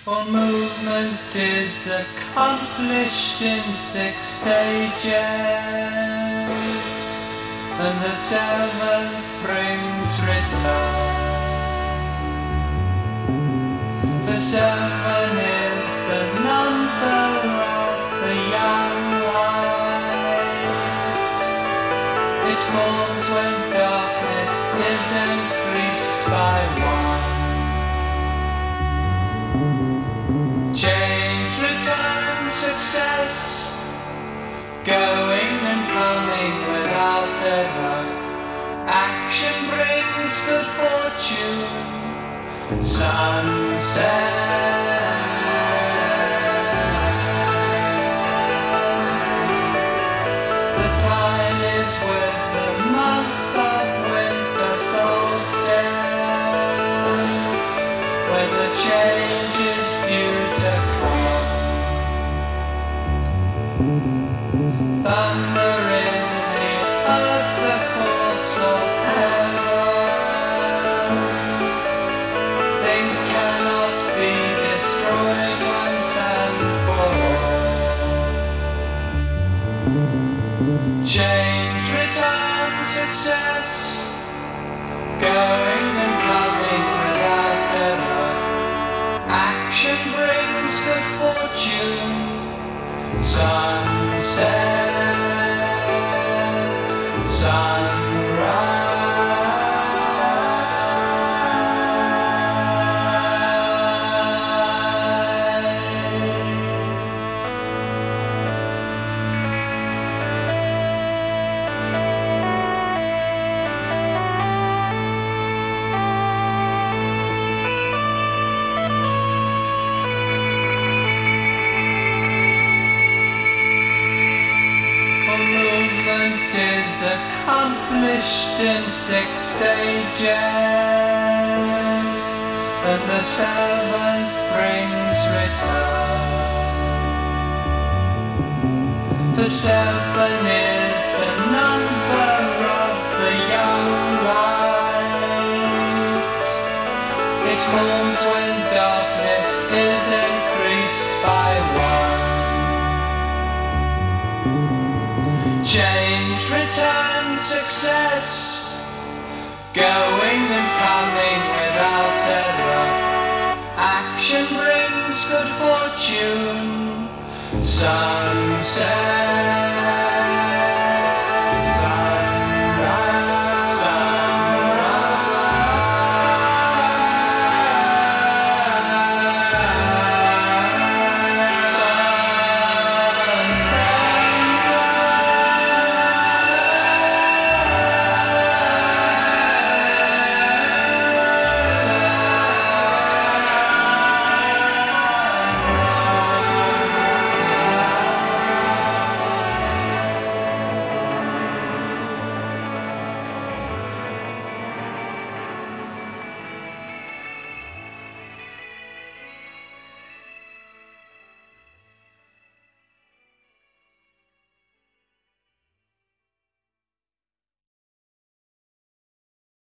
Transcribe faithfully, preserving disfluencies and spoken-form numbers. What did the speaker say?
All movement is accomplished in six stages, and the seventh brings return. For seven is the number of the young light. It forms when darkness is increased by one. Change, return, success, going and coming without error. Action brings good fortune, sunset. The time is with the month of winter solstice, when the change is due to come. Thunder in the earth, the course of heaven. Things cannot be destroyed once and for all. Change, return, success, going and coming without error. Action brings good fortune, sunset, sunrise. Movement is accomplished in six stages, and the seventh brings return. For seven is the number of the young light. It forms when darkness is increased by one. Change, return, success, going and coming without error. Action brings good fortune, sunset.